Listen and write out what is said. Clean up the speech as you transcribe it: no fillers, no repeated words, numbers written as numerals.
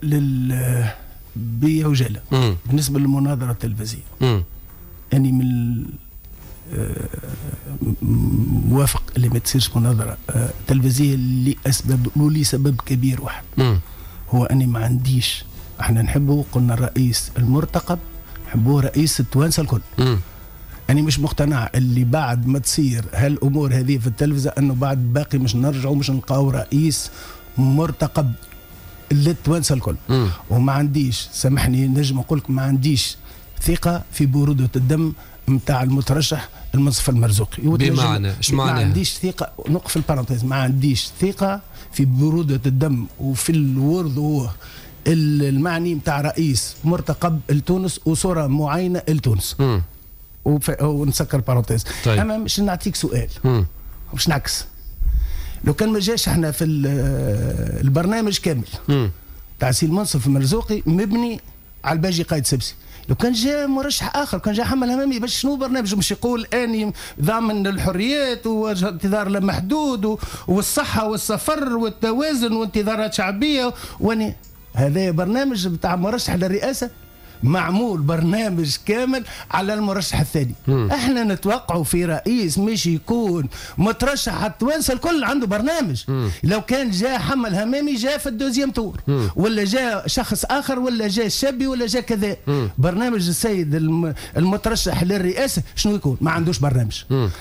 بعجاله بالنسبه للمناظره التلفزيونيه. يعني من موافق اللي ما تصيرش مناظره تلفزيونيه لسبب كبير واحد. هو اني ما عنديش، احنا نحبه، قلنا الرئيس المرتقب نحبوه رئيس التوانسه الكل. أنا مش مقتنع اللي بعد ما تصير هالأمور هذه في التلفزة أنه بعد باقي مش نرجعوا مش نلقاو رئيس مرتقب للتوانسة الكل. وما عنديش، سامحني نجم نقول لك، ما عنديش ثقة في برودة الدم متاع المترشح المنصف المرزوقي. بمعنى ايش معنى؟ ما عنديش ثقة، نقف البارانتيز، ما عنديش ثقة في برودة الدم وفي الورد هو المعني متاع رئيس مرتقب لتونس وصورة معينة لتونس. ونسكر بارونتيز. طيب. اما مش نعطيك سؤال مش نعكس. لو كان ما جاش احنا في البرنامج كامل تاع سي المنصف المرزوقي مبني على الباجي قايد سبسي، لو كان جاء مرشح اخر، كان جاء حمل همامي، باش شنو برنامج مش يقول اني ضامن الحريات وانتظار لا محدود والصحه والسفر والتوازن وانتظارات شعبيه واني هذا برنامج بتاع مرشح للرئاسه، معمول برنامج كامل على المرشح الثاني. احنا نتوقعوا في رئيس مش يكون مترشح على التوانسه الكل عنده برنامج. لو كان جاء حمل همامي جاء في الدوزيام تور، ولا جاء شخص اخر، ولا جاء الشابي، ولا جاء كذا. برنامج السيد المترشح للرئاسه شنو يكون؟ ما عندوش برنامج.